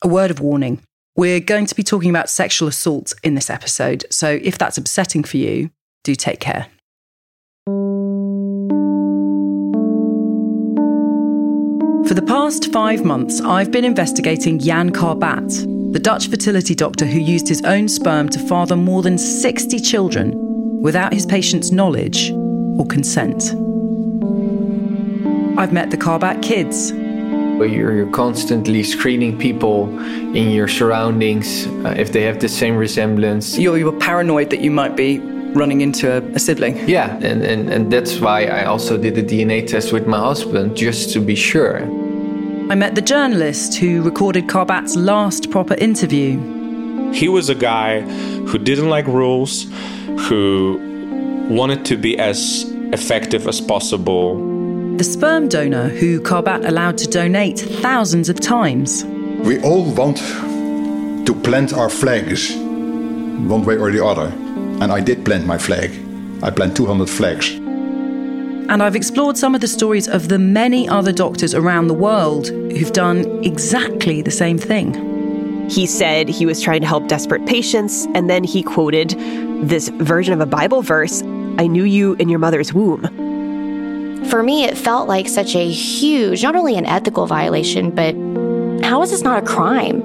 A word of warning. We're going to be talking about sexual assault in this episode, so if that's upsetting for you, do take care. For the past 5 months, I've been investigating Jan Karbat, the Dutch fertility doctor who used his own sperm to father more than 60 children without his patient's knowledge or consent. I've met the Karbat kids. You're constantly screening people in your surroundings, if they have the same resemblance. You were paranoid that you might be running into a sibling. Yeah, and that's why I also did a DNA test with my husband, just to be sure. I met the journalist who recorded Karbat's last proper interview. He was a guy who didn't like rules, who wanted to be as effective as possible. The sperm donor who Karbat allowed to donate thousands of times. We all want to plant our flags, one way or the other. And I did plant my flag. I planted 200 flags. And I've explored some of the stories of the many other doctors around the world who've done exactly the same thing. He said he was trying to help desperate patients, and then he quoted this version of a Bible verse, "I knew you in your mother's womb." For me, it felt like such a huge, not only an ethical violation, but how is this not a crime?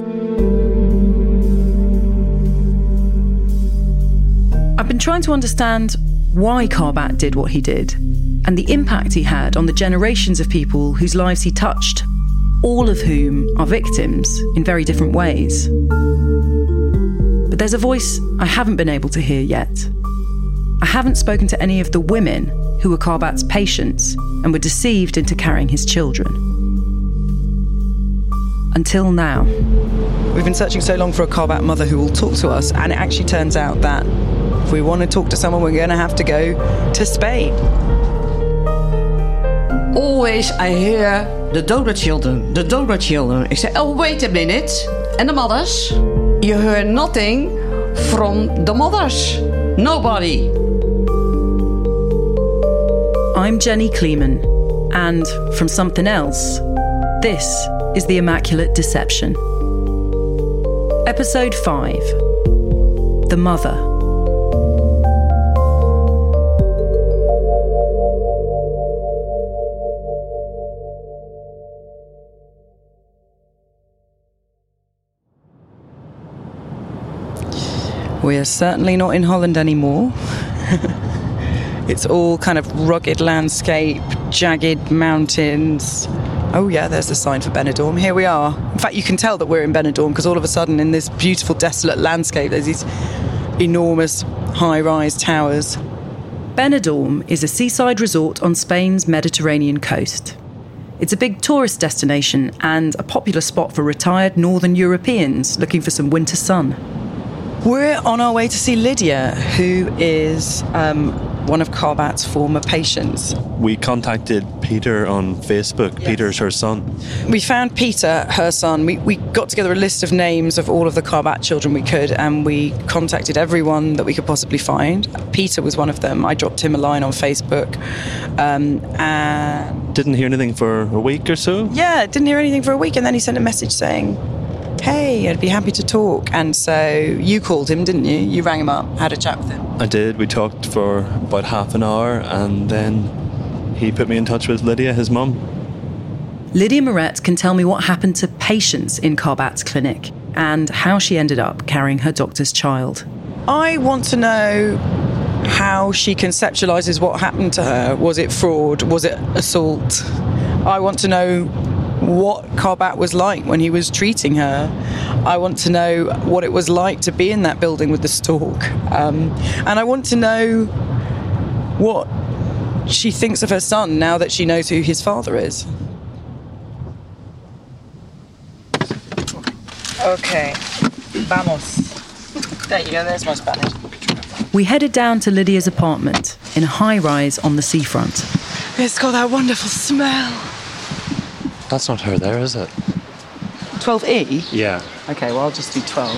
I've been trying to understand why Karbat did what he did and the impact he had on the generations of people whose lives he touched, all of whom are victims in very different ways. But there's a voice I haven't been able to hear yet. I haven't spoken to any of the women who were Karbat's patients and were deceived into carrying his children. Until now. We've been searching so long for a Karbat mother who will talk to us, and it actually turns out that if we want to talk to someone, we're going to have to go to Spain. Always I hear the donor children, the donor children. I say, oh, wait a minute. And the mothers? You hear nothing from the mothers. Nobody. I'm Jenny Kleeman, and from Something Else, this is The Immaculate Deception. Episode 5. The Mother. We're certainly not in Holland anymore. It's all kind of rugged landscape, jagged mountains. Oh yeah, there's the sign for Benidorm. Here we are. In fact, you can tell that we're in Benidorm because all of a sudden in this beautiful, desolate landscape, there's these enormous high-rise towers. Benidorm is a seaside resort on Spain's Mediterranean coast. It's a big tourist destination and a popular spot for retired Northern Europeans looking for some winter sun. We're on our way to see Lydia, who is one of Karbat's former patients. We contacted Peter on Facebook. Yes. Peter's her son. We found Peter, her son. We got together a list of names of all of the Karbat children we could, and we contacted everyone that we could possibly find. Peter was one of them. I dropped him a line on Facebook. And didn't hear anything for a week or so? Yeah, didn't hear anything for a week, and then he sent a message saying, hey, I'd be happy to talk. And so you called him, didn't you? You rang him up, had a chat with him. I did. We talked for about half an hour, and then he put me in touch with Lydia, his mum. Lydia Moret can tell me what happened to patients in Karbat's clinic and how she ended up carrying her doctor's child. I want to know how she conceptualises what happened to her. Was it fraud? Was it assault? I want to know what Karbat was like when he was treating her. I want to know what it was like to be in that building with the stalk. And I want to know what she thinks of her son now that she knows who his father is. Okay, vamos. There you go, there's my Spanish. We headed down to Lydia's apartment in a high-rise on the seafront. It's got that wonderful smell. That's not her there, is it? 12E? Yeah. Okay, well, I'll just do 12.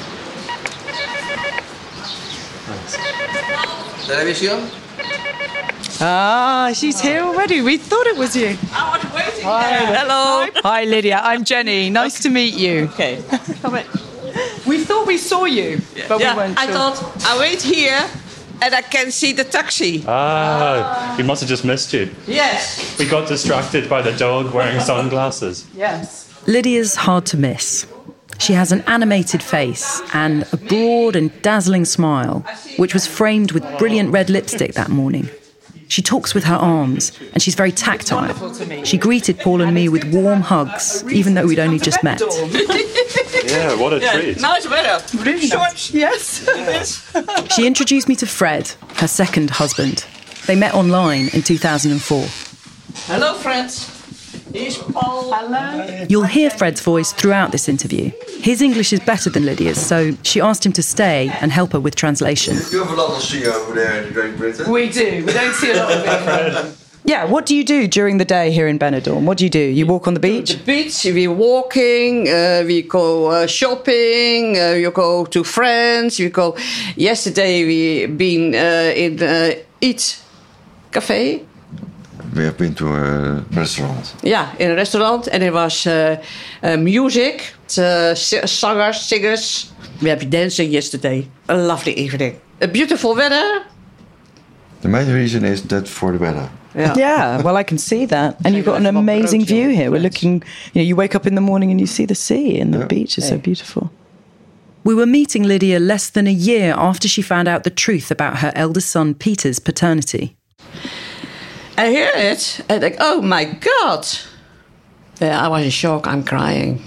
Thanks. Televisión. Ah, she's here already. We thought it was you. I was waiting. Hello. Hi, Lydia. I'm Jenny. Nice to meet you. Okay. Come in. We thought we saw you, but we weren't sure. I thought, I wait here and I can see the taxi. He must have just missed you. Yes. We got distracted by the dog wearing sunglasses. Yes. Lydia's hard to miss. She has an animated face and a broad and dazzling smile, which was framed with brilliant red lipstick that morning. She talks with her arms, and she's very tactile. She greeted Paul and me with warm hugs, even though we'd only just met. Yeah, what a treat. Nice weather. Really nice. Yes. She introduced me to Fred, her second husband. They met online in 2004. Hello, friends. Here's Paul. Hello. You'll hear Fred's voice throughout this interview. His English is better than Lydia's, so she asked him to stay and help her with translation. You have a lot to see over there in Great Britain. We do. We don't see a lot of it in London. Yeah, what do you do during the day here in Benidorm? What do? You walk on the beach? The beach, we're walking, we go shopping, you go to friends, we go... Yesterday we been in Eat Cafe. We have been to a restaurant. Yeah, in a restaurant, and it was music, singers. We have been dancing yesterday. A lovely evening. A beautiful weather. The main reason is that for the weather. Yeah, well, I can see that. And you've got an amazing view here. We're looking, you wake up in the morning and you see the sea, and the beach is so beautiful. We were meeting Lydia less than a year after she found out the truth about her eldest son Peter's paternity. I hear it, and I think, oh my God. I was in shock. I'm crying.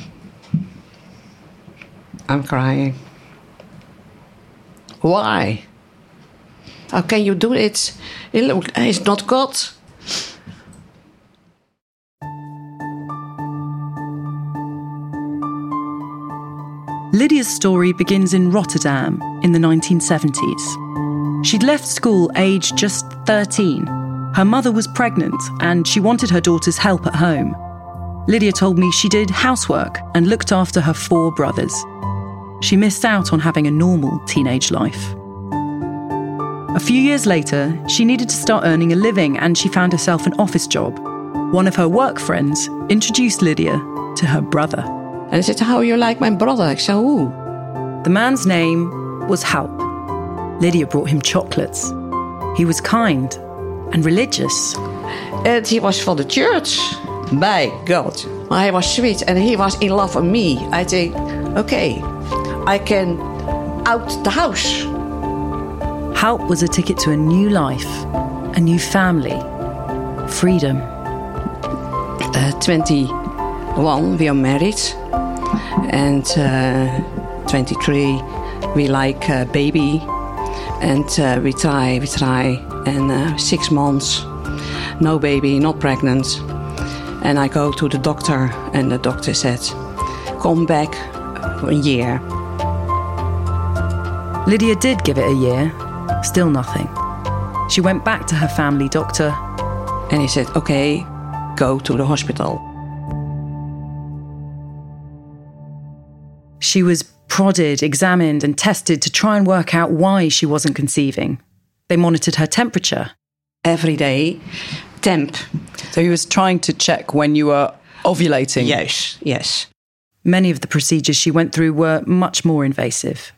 Why? How can you do it? It's not God. Lydia's story begins in Rotterdam in the 1970s. She'd left school aged just 13. Her mother was pregnant and she wanted her daughter's help at home. Lydia told me she did housework and looked after her 4 brothers. She missed out on having a normal teenage life. A few years later, she needed to start earning a living and she found herself an office job. One of her work friends introduced Lydia to her brother. And I said, how you like my brother? I said, who? The man's name was Halp. Lydia brought him chocolates. He was kind and religious. And he was from the church. My God. He was sweet and he was in love with me. I think, okay, I can out the house. Halp was a ticket to a new life, a new family, freedom. 21, we are married. And 23, we like a baby. And we try. And 6 months, no baby, not pregnant. And I go to the doctor, and the doctor said, come back for a year. Lydia did give it a year, still nothing. She went back to her family doctor. And he said, okay, go to the hospital. She was prodded, examined and tested to try and work out why she wasn't conceiving. They monitored her temperature. Every day, temp. So he was trying to check when you were ovulating? Yes. Many of the procedures she went through were much more invasive.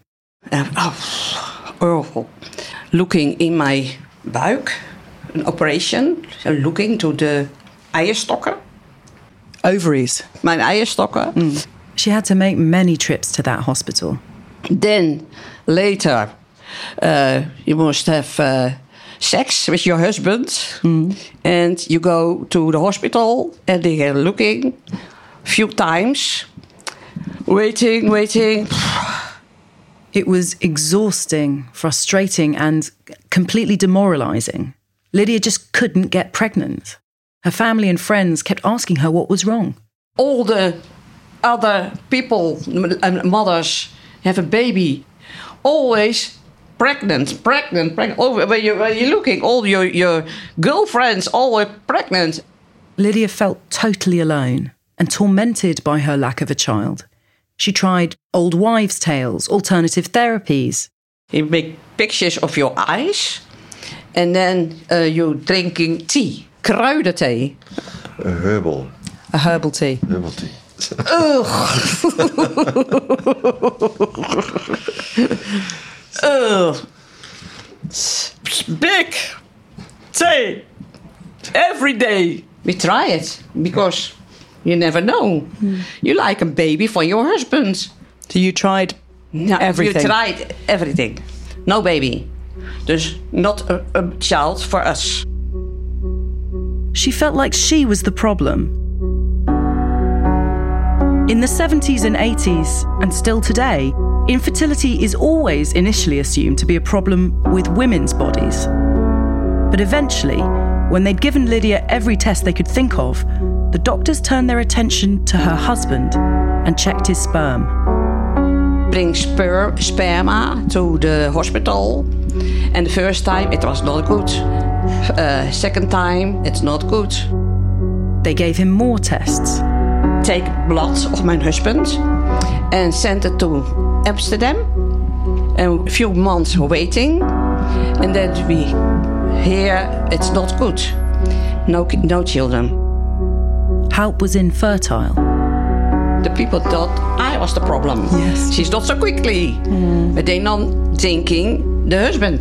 Awful. Looking in my buik, an operation, looking to the eierstokken. Ovaries? Mijn eierstokken. She had to make many trips to that hospital. Then, later, you must have sex with your husband. And you go to the hospital and they are looking a few times. Waiting. It was exhausting, frustrating and completely demoralising. Lydia just couldn't get pregnant. Her family and friends kept asking her what was wrong. All the other people, mothers, have a baby. Always pregnant. Oh, when you're looking, all your girlfriends always pregnant. Lydia felt totally alone and tormented by her lack of a child. She tried old wives' tales, alternative therapies. You make pictures of your eyes And then you drinking tea, kruidenthee. A herbal tea. Herbal tea. Ugh. Ugh. Big tea every day. We try it because you never know. You like a baby for your husband. So you tried everything? You tried everything. No baby. Dus not a child for us. She felt like she was the problem. In the 70s and 80s, and still today, infertility is always initially assumed to be a problem with women's bodies. But eventually, when they'd given Lydia every test they could think of, the doctors turned their attention to her husband and checked his sperm. Bring sperma to the hospital. And the first time it was not good. Second time it's not good. They gave him more tests. Take blood of my husband and sent it to Amsterdam. And a few months waiting. And then we hear it's not good. No children. Hout was infertile. The people thought I was the problem. Yes. She's not so quickly. But they not thinking the husband.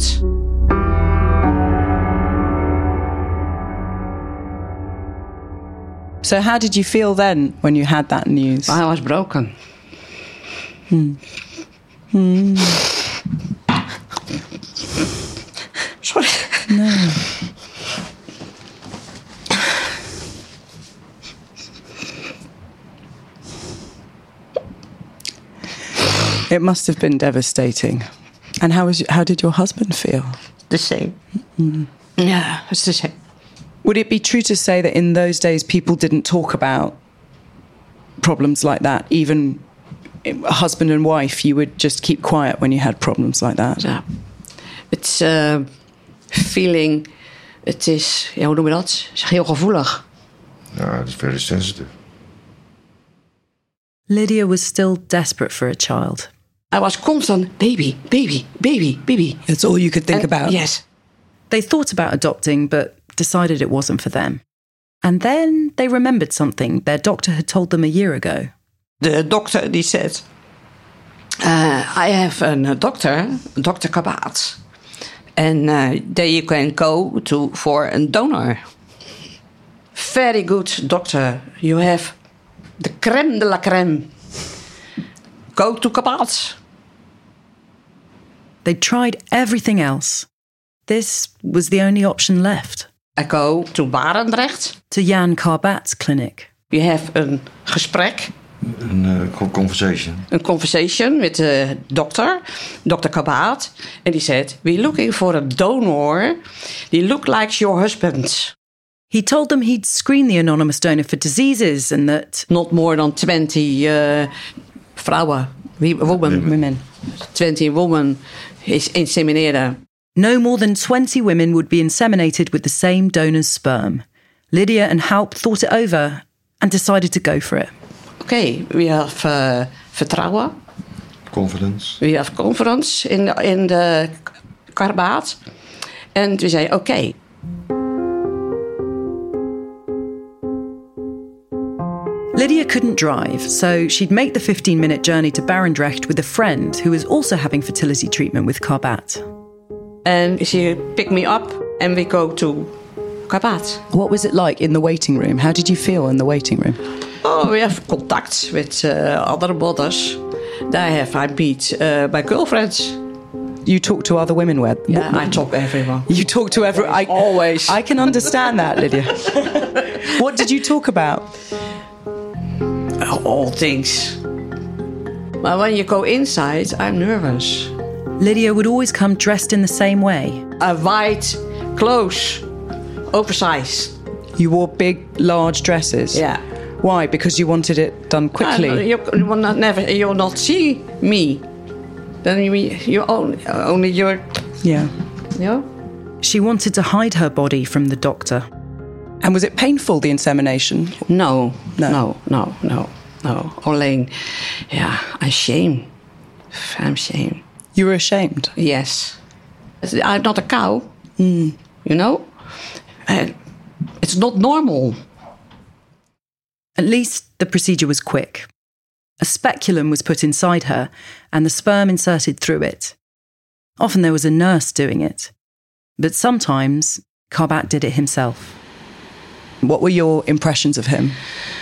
So how did you feel then when you had that news? I was broken. Sorry. No. It must have been devastating. And how did your husband feel? The same. Yeah, it's the same. Would it be true to say that in those days people didn't talk about problems like that? Even husband and wife, you would just keep quiet when you had problems like that? Yeah. It's feeling, het is, ja, hoe noem je dat? Het is heel gevoelig. No, it's very sensitive. Lydia was still desperate for a child. I was constant, baby, baby, baby, baby. That's all you could think about? Yes. They thought about adopting, but decided it wasn't for them. And then they remembered something their doctor had told them a year ago. The doctor, die said, I have a doctor, Dr. Kabat. And there you can go to for a donor. Very good doctor. You have the crème de la crème. Go to Kabat. They tried everything else. This was the only option left. I go to Barendrecht. To Jan Karbat's clinic. We have een gesprek. A conversation. A conversation with the doctor, Dr. Kabat. And he said, we're looking for a donor. He look like your husband. He told them he'd screen the anonymous donor for diseases and that... Not more than 20 vrouwen, women. 20 women is insemineren. No more than 20 women would be inseminated with the same donor's sperm. Lydia and Haupt thought it over and decided to go for it. Okay, we have vertrouwen. Confidence. We have confidence in the Karbaat. And we say, okay. Lydia couldn't drive, so she'd make the 15-minute journey to Barendrecht with a friend who was also having fertility treatment with Karbaat. And she picked me up and we go to Karbaat. What was it like in the waiting room? How did you feel in the waiting room? Oh, we have contact with other mothers. I meet my girlfriends. You talk to other women where? Yeah, I talk to everyone. You talk to everyone? Always. I can understand that, Lydia. What did you talk about? All things. But when you go inside, I'm nervous. Lydia would always come dressed in the same way. A white clothes, oversized. You wore big, large dresses? Yeah. Why? Because you wanted it done quickly? You will you'll not see me. Then you only your... Yeah. Yeah. She wanted to hide her body from the doctor. And was it painful, the insemination? No. Alleen, yeah, I'm ashamed. I'm ashamed. You were ashamed? Yes. I'm not a cow. you know? And it's not normal. At least the procedure was quick. A speculum was put inside her and the sperm inserted through it. Often there was a nurse doing it, but sometimes Karbat did it himself. What were your impressions of him?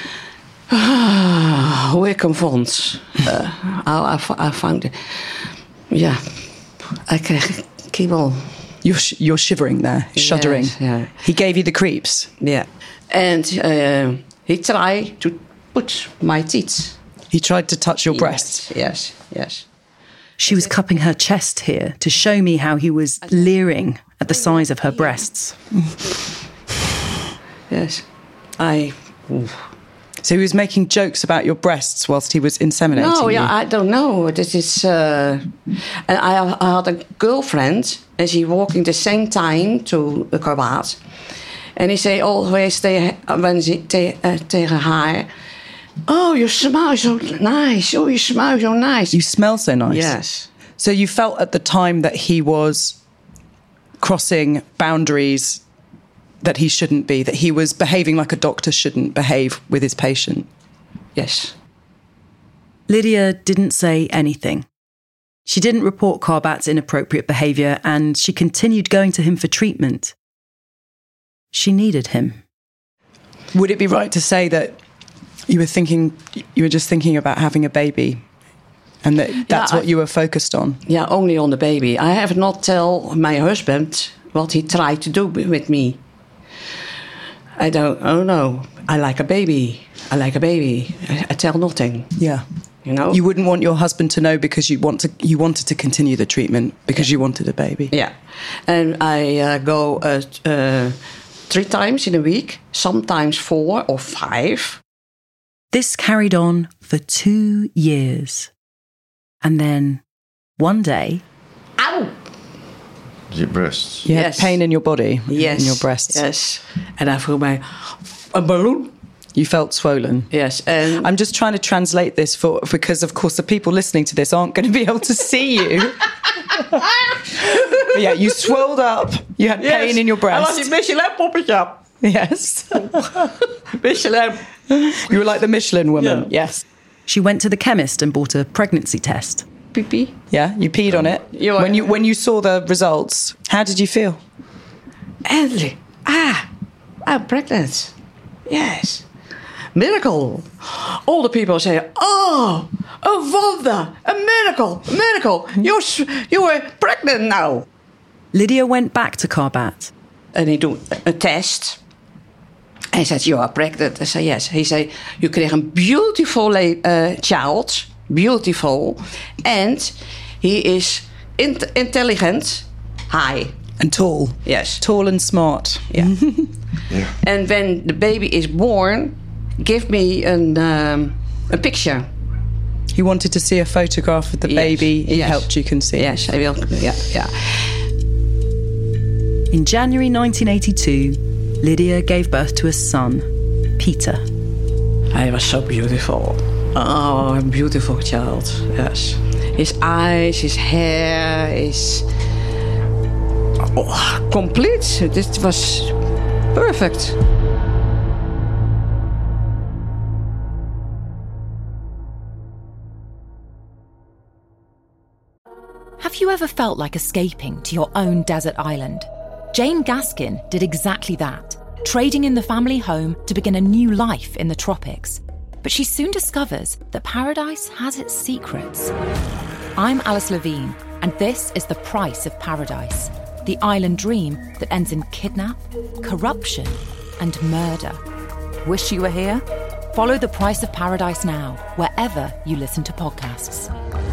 Hoe ik hem vond. I found it. Yeah, I kreeg kriebel. You're shivering there, shuddering. Yes, yeah. He gave you the creeps? Yeah. And he tried to put my teeth. He tried to touch your breasts? Yes, yes. She was cupping her chest here to show me how he was leering at the size of her breasts. Yes. So he was making jokes about your breasts whilst he was inseminating No, you? I don't know. This is... and I had a girlfriend, and she walking the same time to the Karbat. And he say always tegen haar... Oh, you smell so nice. Oh, you smell so nice. You smell so nice? Yes. So you felt at the time that he was crossing boundaries that he shouldn't be, that he was behaving like a doctor shouldn't behave with his patient? Yes. Lydia didn't say anything. She didn't report Karbat's inappropriate behaviour and she continued going to him for treatment. She needed him. Would it be right to say that you were just thinking about having a baby and that's what you were focused on? Yeah, only on the baby. I have not tell my husband what he tried to do with me. I don't know. I like a baby. I tell nothing. Yeah. You know? You wouldn't want your husband to know because you wanted to continue the treatment because you wanted a baby. Yeah. And I go 3 times in a week, sometimes 4 or 5. This carried on for 2 years. And then, one day... Ow! Your breasts. You had pain in your body? Yes. In your breasts? Yes. And I feel a balloon. You felt swollen? Yes. And I'm just trying to translate this because, of course, the people listening to this aren't going to be able to see you. But yeah, you swelled up. You had pain in your breast. I was Michelin poppetje. Yes. Michelin. You were like the Michelin woman. Yeah. Yes. She went to the chemist and bought a pregnancy test. Pee-pee. Yeah, you peed on it. When you saw the results, how did you feel? Endlich. I'm pregnant. Yes. Miracle. All the people say, oh, a wonder, a miracle. You are pregnant now. Lydia went back to Karbat. And he do a test. Hij said, you are pregnant. I say, yes. He say, you kreeg een beautiful child. Beautiful. And he is intelligent. High. And tall. Yes. Tall and smart. Yeah. Yeah. And when the baby is born, give me a picture. He wanted to see a photograph of the baby. He helped you conceive. Yes, I will. Yeah. In January 1982, Lydia gave birth to a son, Peter. He was so beautiful. Oh, a beautiful child. Yes. His eyes, his hair, is complete. This was perfect. Have you ever felt like escaping to your own desert island? Jane Gaskin did exactly that, trading in the family home to begin a new life in the tropics. But she soon discovers that paradise has its secrets. I'm Alice Levine, and this is The Price of Paradise, the island dream that ends in kidnap, corruption, and murder. Wish you were here? Follow The Price of Paradise now, wherever you listen to podcasts.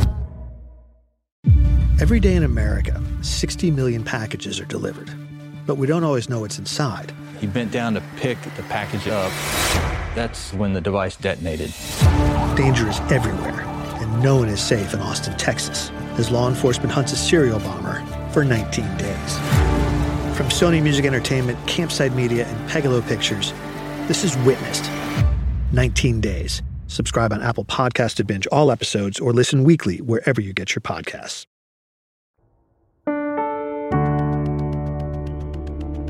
Every day in America, 60 million packages are delivered, but we don't always know what's inside. He bent down to pick the package up. That's when the device detonated. Danger is everywhere, and no one is safe in Austin, Texas, as law enforcement hunts a serial bomber for 19 days. From Sony Music Entertainment, Campside Media, and Pegalo Pictures, this is Witnessed. 19 Days. Subscribe on Apple Podcasts to binge all episodes or listen weekly wherever you get your podcasts.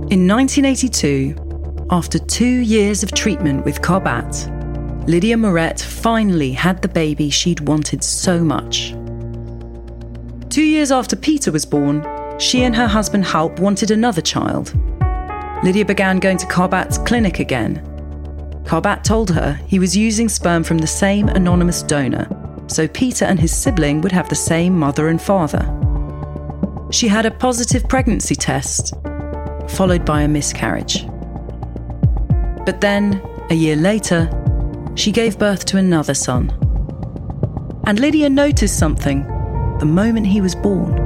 In 1982, after 2 years of treatment with Carbat, Lydia Moret finally had the baby she'd wanted so much. 2 years after Peter was born, she and her husband Halp wanted another child. Lydia began going to Carbat's clinic again. Carbat told her he was using sperm from the same anonymous donor, so Peter and his sibling would have the same mother and father. She had a positive pregnancy test, followed by a miscarriage. But then, a year later, she gave birth to another son. And Lydia noticed something the moment he was born.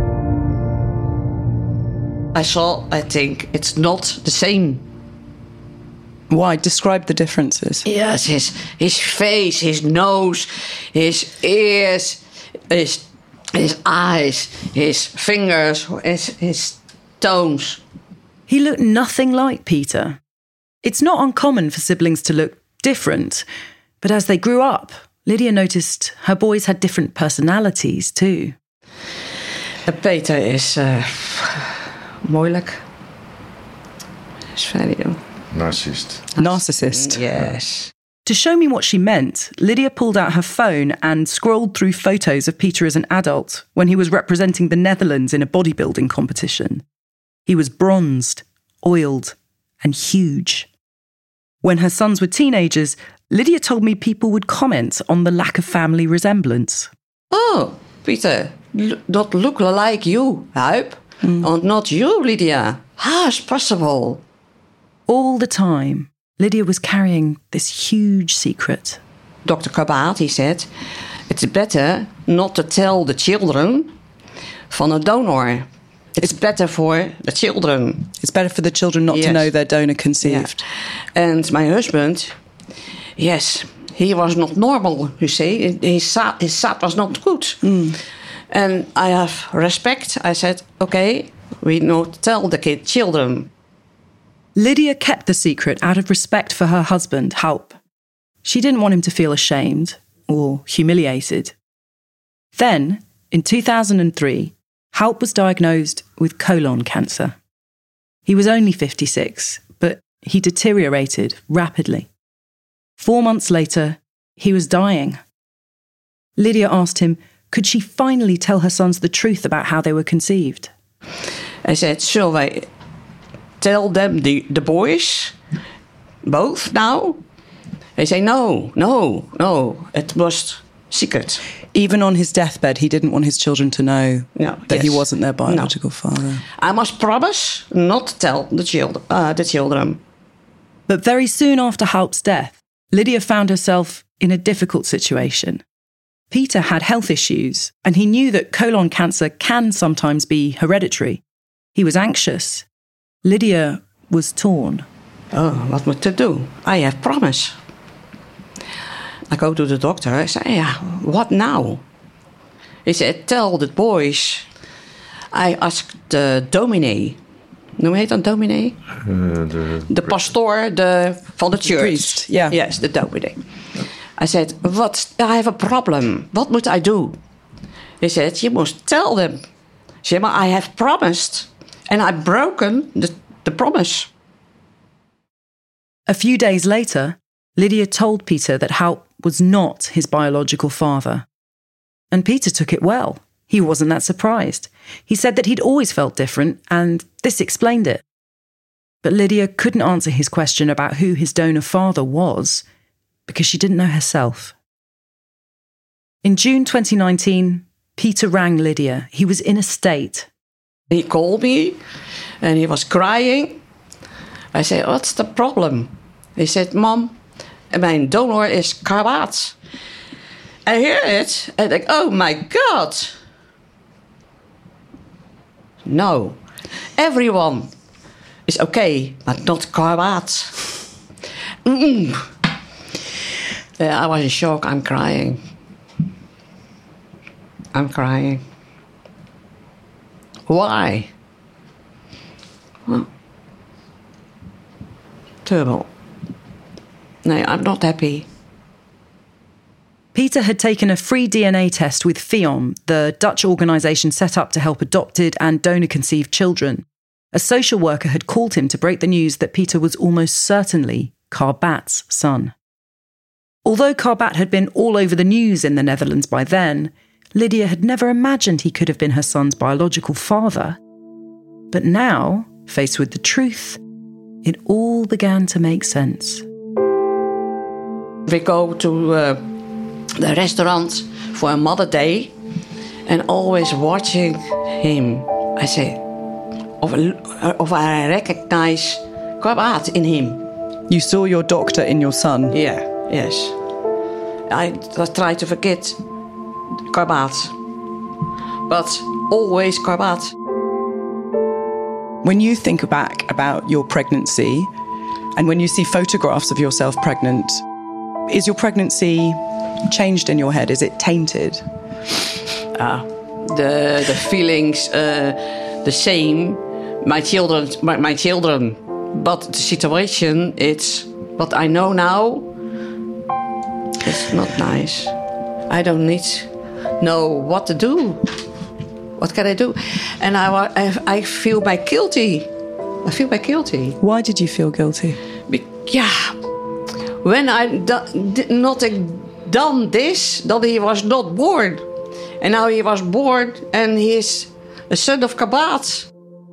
I think it's not the same. Why? Describe the differences. Yes, his face, his nose, his ears, his eyes, his fingers, his toes. He looked nothing like Peter. It's not uncommon for siblings to look different, but as they grew up, Lydia noticed her boys had different personalities too. Peter is moeilijk. Is very Narcissist. Yes. To show me what she meant, Lydia pulled out her phone and scrolled through photos of Peter as an adult when he was representing the Netherlands in a bodybuilding competition. He was bronzed, oiled, and huge. When her sons were teenagers, Lydia told me people would comment on the lack of family resemblance. Oh, Peter, not look like you, Huip. And not you, Lydia. How is possible? All the time, Lydia was carrying this huge secret. Dr. Carbat, he said, it's better not to tell the children van a donor. It's better for the children. It's better for the children not to know their donor conceived. Yeah. And my husband, yes, he was not normal, you see. His sap was not good. And I have respect. I said, okay, we not tell the children. Lydia kept the secret out of respect for her husband, Halp. She didn't want him to feel ashamed or humiliated. Then, in 2003, Halp was diagnosed with colon cancer. He was only 56, but he deteriorated rapidly. 4 months later, he was dying. Lydia asked him, could she finally tell her sons the truth about how they were conceived? I said, shall I tell them the boys, both now? They say, no, it was secret. Even on his deathbed, he didn't want his children to know that he wasn't their biological father. I must promise not to tell the children. But very soon after Halp's death, Lydia found herself in a difficult situation. Peter had health issues, and he knew that colon cancer can sometimes be hereditary. He was anxious. Lydia was torn. Oh, what would I do? I have promise. I go to the doctor. I say, what now? He said, tell the boys. I asked the dominee. Hoe heet dat dominee? The pastor van de church. The priest, yeah. Yes, the dominee. I said, I have a problem. What must I do? He said, you must tell them. I said, I have promised. And I've broken the promise. A few days later, Lydia told Peter that Halp was not his biological father. And Peter took it well. He wasn't that surprised. He said that he'd always felt different, and this explained it. But Lydia couldn't answer his question about who his donor father was, because she didn't know herself. In June 2019, Peter rang Lydia. He was in a state. He called me, and he was crying. I said, what's the problem? He said, Mom, mijn donor is Carbat. I hear it, and I think, oh my God. No, everyone is okay, but not Carbat. I was in shock. I'm crying. Why? Well, terrible. No, I'm not happy. Peter had taken a free DNA test with FIOM, the Dutch organisation set up to help adopted and donor-conceived children. A social worker had called him to break the news that Peter was almost certainly Karbat's son. Although Karbat had been all over the news in the Netherlands by then, Lydia had never imagined he could have been her son's biological father. But now, faced with the truth, it all began to make sense. We go to the restaurant for a Mother Day and always watching him. I say, of I recognize Karbat in him. You saw your doctor in your son? Yeah, yes. I try to forget Karbat, but always Karbat. When you think back about your pregnancy and when you see photographs of yourself pregnant, is your pregnancy changed in your head? Is it tainted? The feelings the same. My children, but the situation, it's what I know now. It's not nice. I don't need know what to do. What can I do? And I feel guilty. I feel guilty. Why did you feel guilty? When I did not done this, that he was not born. And now he was born and he is a son of Karbat.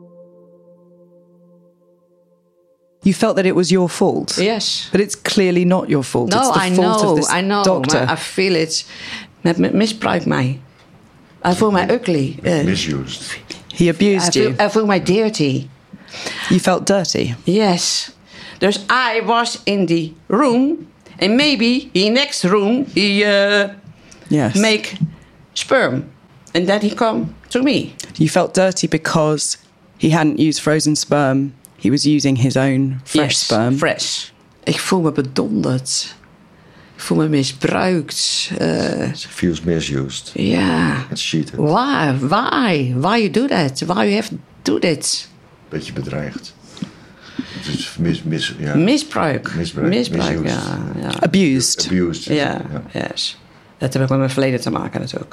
You felt that it was your fault? Yes. But it's clearly not your fault. No, it's the fault of this doctor. I feel it. Misbruikt mij. I feel my ugly. Misused. He abused you. I feel my dirty. You felt dirty? Yes. Dus I was in the room, and maybe in next room he make sperm, and then he come to me. You felt dirty because he hadn't used frozen sperm. He was using his own fresh sperm. Fresh. Ik voel me bedonderd. Ik voel me misbruikt. She feels misused. Yeah. And cheated. Why? Why you do that? Why you have to do that? Beetje bedreigd. Dus Misbruik. Misbruik, ja. Abused. Abused. Ja, yes. Dat heb ook met mijn verleden te maken natuurlijk.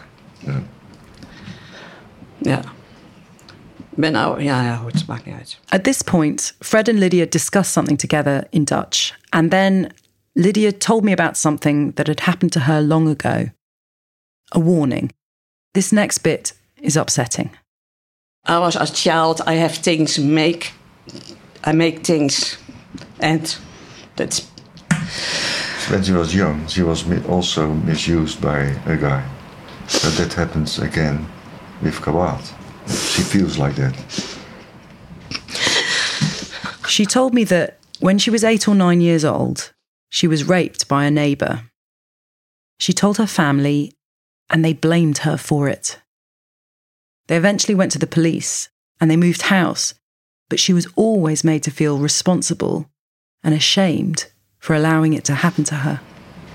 Ja. Goed, maakt niet uit. At this point, Fred and Lydia discussed something together in Dutch. And then Lydia told me about something that had happened to her long ago. A warning. This next bit is upsetting. I was a child, I have things I make things. And that's... When she was young, she was also misused by a guy. So that happens again with Karbat. She feels like that. She told me that when she was 8 or 9 years old, she was raped by a neighbour. She told her family, and they blamed her for it. They eventually went to the police, and they moved house, but she was always made to feel responsible and ashamed for allowing it to happen to her.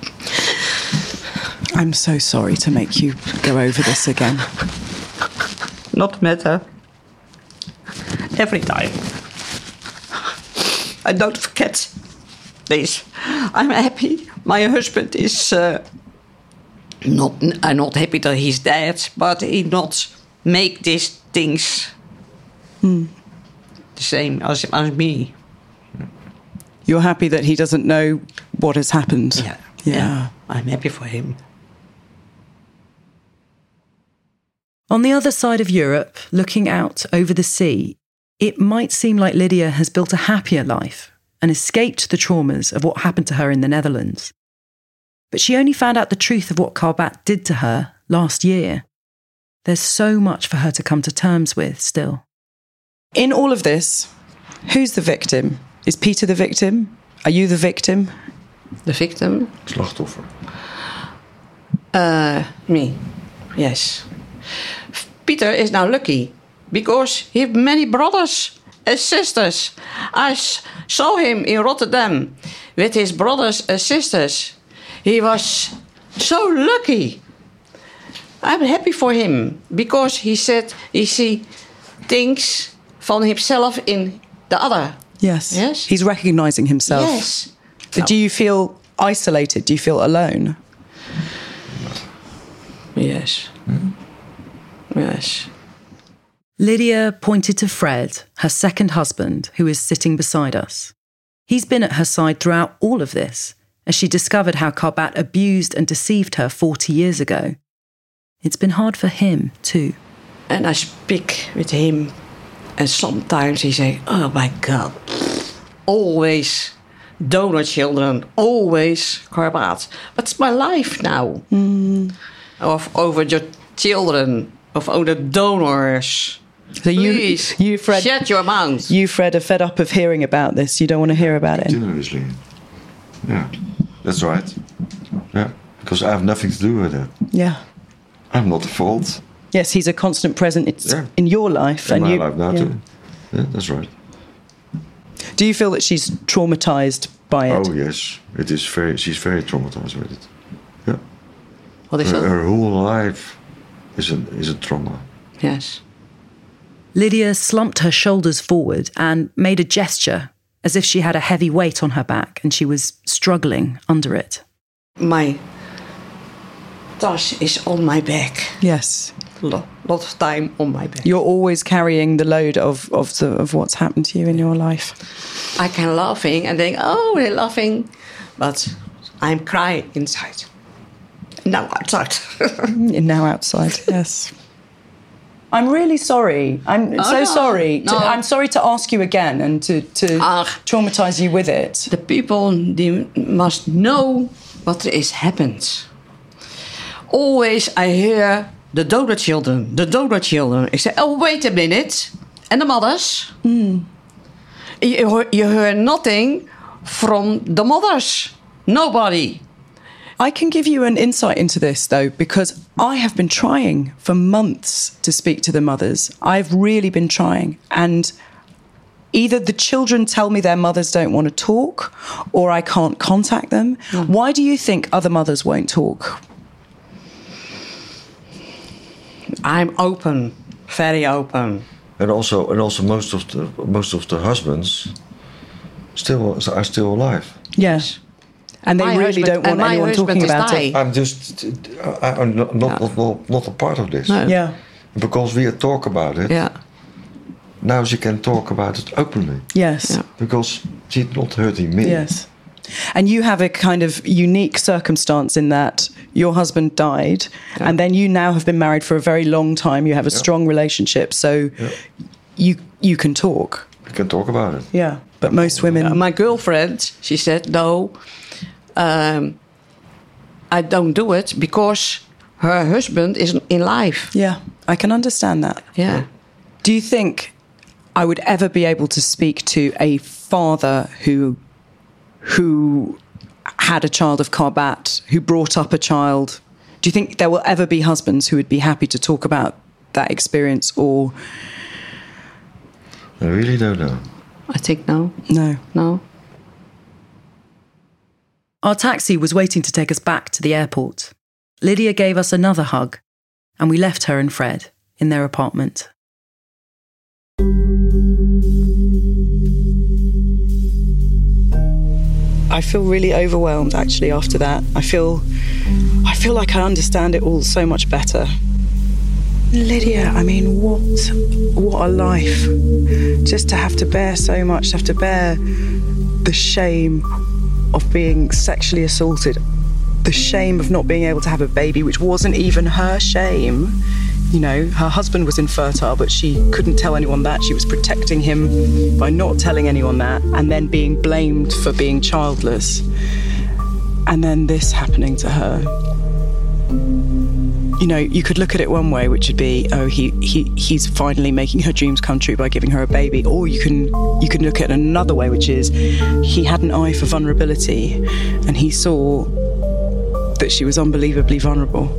I'm so sorry to make you go over this again. Not matter. Every time. I don't forget this. I'm happy. My husband is not happy that he's dead, but he not make these things the same as me. You're happy that he doesn't know what has happened? Yeah. I'm happy for him. On the other side of Europe, looking out over the sea, it might seem like Lydia has built a happier life and escaped the traumas of what happened to her in the Netherlands. But she only found out the truth of what Karbat did to her last year. There's so much for her to come to terms with still. In all of this, who's the victim? Is Peter the victim? Are you the victim? The victim? Slachtoffer. Me. Yes. Peter is now lucky because he has many brothers and sisters. I saw him in Rotterdam with his brothers and sisters. He was so lucky. I'm happy for him because he said he see things from himself in the other. Yes. He's recognising himself. Yes. But do you feel isolated? Do you feel alone? Yes. Yes. Lydia pointed to Fred, her second husband, who is sitting beside us. He's been at her side throughout all of this, as she discovered how Karbat abused and deceived her 40 years ago. It's been hard for him, too. And I speak with him, and sometimes he say, "Oh my God, always donor children, always Karbat. What's my life now? Of over your children, of over donors." So you, Fred, shut your mouth. You, Fred, are fed up of hearing about this. You don't want to hear about it. Continuously. Yeah, that's right. Yeah, because I have nothing to do with it. Yeah. I'm not the fault. Yes, he's a constant presence in your life. In my life now too. Yeah, that's right. Do you feel that she's traumatized by it? Oh yes, it is very. She's very traumatized with it. Yeah. What is that? Her whole life is a trauma. Yes. Lydia slumped her shoulders forward and made a gesture as if she had a heavy weight on her back and she was struggling under it. My task is on my back. Yes. Lot of time on my back. You're always carrying the load of what's happened to you in your life. I can laughing and think, oh, they're laughing, but I'm crying inside. Now outside. Now outside, yes. I'm really sorry. I'm sorry. No. I'm sorry to ask you again and to traumatize you with it. The people, they must know what is happened. Always I hear the donor children. I say, oh, wait a minute. And the mothers? You hear nothing from the mothers. Nobody. I can give you an insight into this, though, because I have been trying for months to speak to the mothers. I've really been trying. And either the children tell me their mothers don't want to talk, or I can't contact them. Why do you think other mothers won't talk? I'm open, very open. And also most of the husbands are still alive. Yes. And they really don't want anyone talking about it. I'm not a part of this. No. Yeah. Because we talk about it. Yeah. Now she can talk about it openly. Yes. Yeah. Because she's not hurting me. Yes. And you have a kind of unique circumstance in that your husband died, and then you now have been married for a very long time. You have a strong relationship, so you can talk. We can talk about it. Yeah, but most women... my girlfriend, she said, no, I don't do it because her husband is in life. Yeah, I can understand that. Yeah. Do you think I would ever be able to speak to a father who had a child of Karbat, who brought up a child? Do you think there will ever be husbands who would be happy to talk about that experience, or... I really don't know. I think no. No. Our taxi was waiting to take us back to the airport. Lydia gave us another hug, and we left her and Fred in their apartment. I feel really overwhelmed, actually, after that. I feel like I understand it all so much better. Lydia, I mean, what a life. Just to have to bear so much, to have to bear the shame of being sexually assaulted, the shame of not being able to have a baby, which wasn't even her shame. You know, her husband was infertile, but she couldn't tell anyone that. She was protecting him by not telling anyone that, and then being blamed for being childless. And then this happening to her. You know, you could look at it one way, which would be, oh, he's finally making her dreams come true by giving her a baby. Or you can look at it another way, which is he had an eye for vulnerability, and he saw that she was unbelievably vulnerable.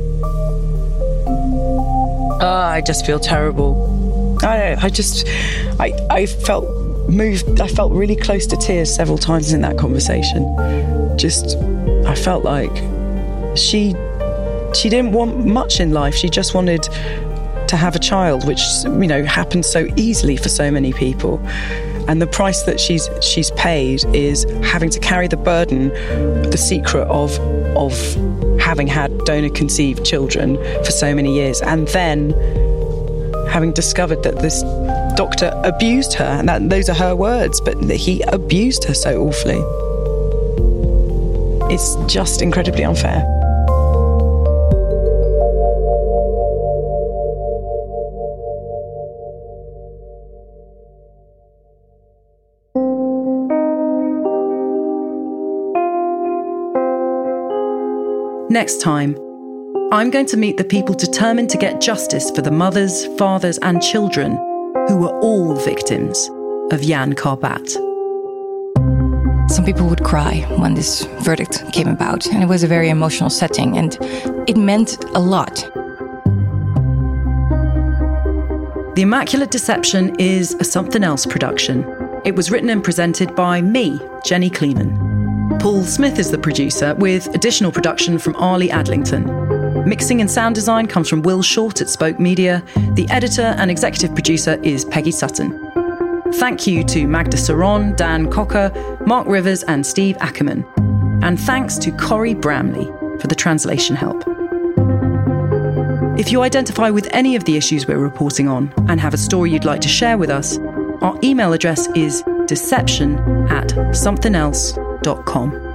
I just feel terrible. I felt moved. I felt really close to tears several times in that conversation. I felt like she didn't want much in life. She just wanted to have a child, which, you know, happens so easily for so many people. And the price that she's paid is having to carry the burden, the secret of having had donor-conceived children for so many years, and then having discovered that this doctor abused her, and those are her words, but that he abused her so awfully. It's just incredibly unfair. Next time, I'm going to meet the people determined to get justice for the mothers, fathers, and children who were all victims of Jan Karpat. Some people would cry when this verdict came about, and it was a very emotional setting, and it meant a lot. The Immaculate Deception is a Something Else production. It was written and presented by me, Jenny Kleeman. Paul Smith is the producer, with additional production from Arlie Adlington. Mixing and sound design comes from Will Short at Spoke Media. The editor and executive producer is Peggy Sutton. Thank you to Magda Saron, Dan Cocker, Mark Rivers and Steve Ackerman. And thanks to Corrie Bramley for the translation help. If you identify with any of the issues we're reporting on and have a story you'd like to share with us, our email address is deception@somethingelse.com.